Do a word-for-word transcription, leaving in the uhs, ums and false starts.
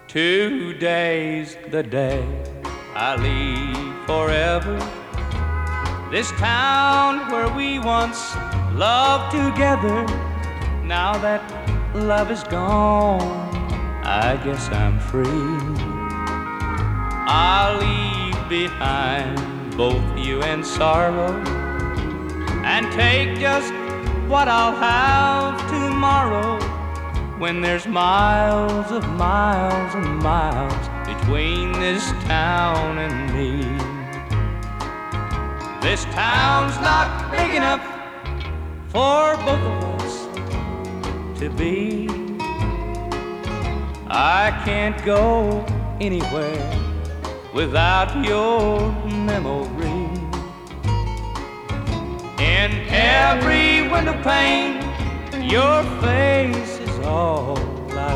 Today's the day I leave forever. This town where we once loved together. Now that love is gone, I guess I'm free. I'll leave behind both you and sorrow, and take just what I'll have tomorrow, when there's miles of miles and miles between this town and me. This town's not big enough for both of us to be. I can't go anywhere without your memory. In every window pane, your face is all